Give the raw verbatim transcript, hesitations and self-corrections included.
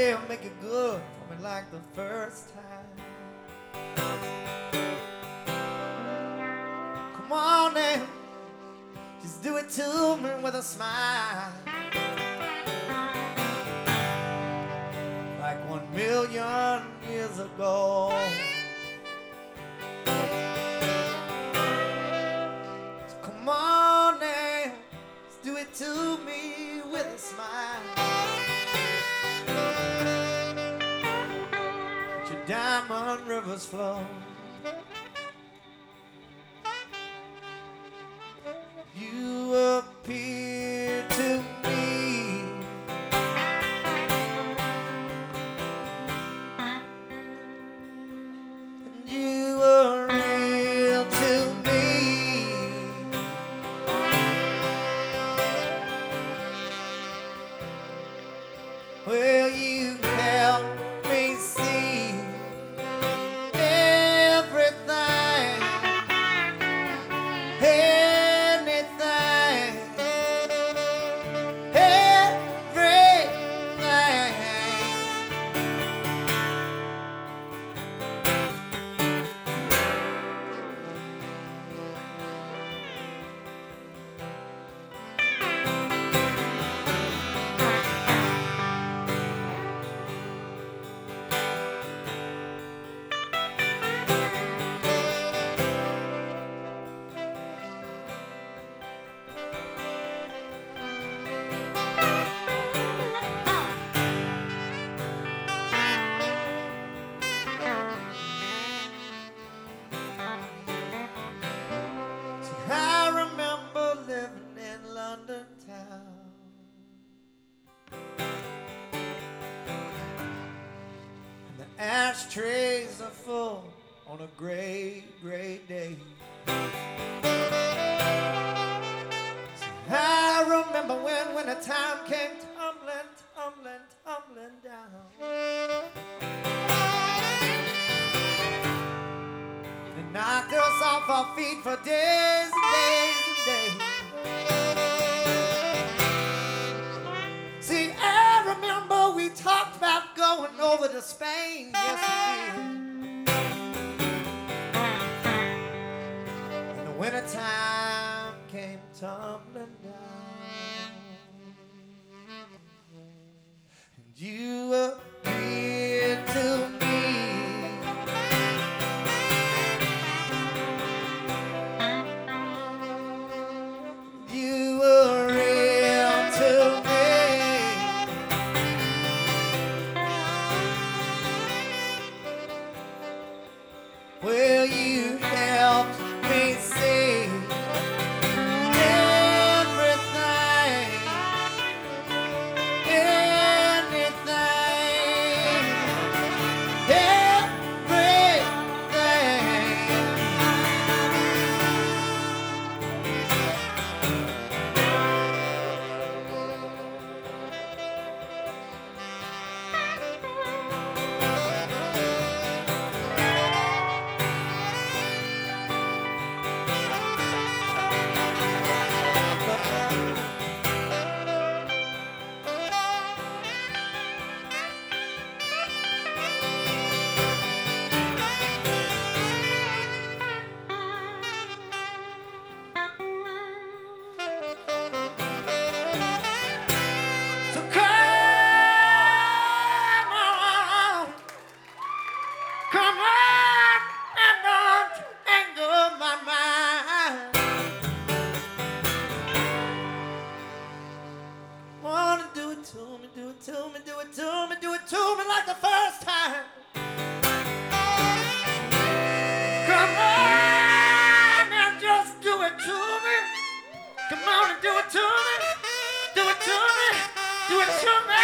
Yeah, make it good for me like the first time. Come on now, just do it to me with a smile. Like one million years ago. So come on now, just do it to me with a smile. Let your diamond rivers flow. You appear to me and you are real to me. Well, you help me see everything. Hey, I remember living in London town. And the ashtrays are full on a gray, gray day. I remember when, when the time came tumbling, tumbling, tumbling down. They knocked us off our feet for days and days and days. See, I remember we talked about going over to Spain, yes we did. And the winter time came tumbling down. And you appeared to me. Well, you helped me see everything, anything, everything. To me, do it to me, do it to me, do it to me like the first time. Come on and just do it to me. Come on and do it to me, do it to me, do it to me.